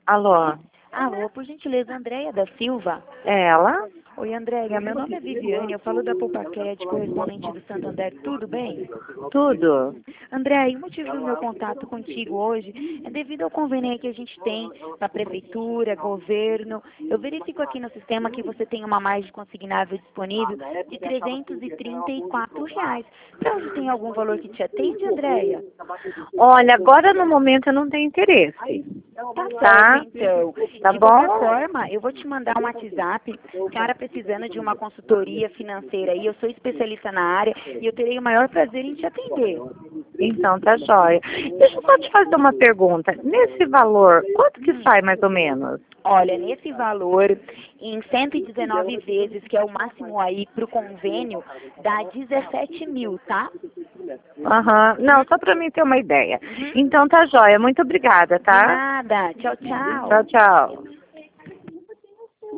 Alô, Alô, por gentileza, Andréia da Silva. é ela? Oi, Andréia, meu nome é Viviane, eu falo da Poupaquete, correspondente do Santander, tudo bem? Tudo? Andréia, o motivo do meu contato contigo hoje é devido ao convênio que a gente tem da Prefeitura, governo. Eu verifico aqui no sistema que você tem uma margem consignável disponível de R$ 334. Para hoje tem algum valor que te atende, Andréia? Olha, agora no momento eu não tenho interesse, Tá tá? certo, então. Tá De qualquer bom? forma, eu vou te mandar um WhatsApp, cara precisando de uma consultoria financeira e eu sou especialista na área e eu terei o maior prazer em te atender. Então, tá jóia. Deixa eu só te fazer uma pergunta. Nesse valor, quanto que sai mais ou menos? Olha, nesse valor, em 119 vezes, que é o máximo aí para o convênio, dá 17 mil, tá? Aham, não, só pra mim ter uma ideia. Uhum. Então, tá jóia. Muito obrigada, De tá? nada. Tchau, Tchau, tchau. tchau.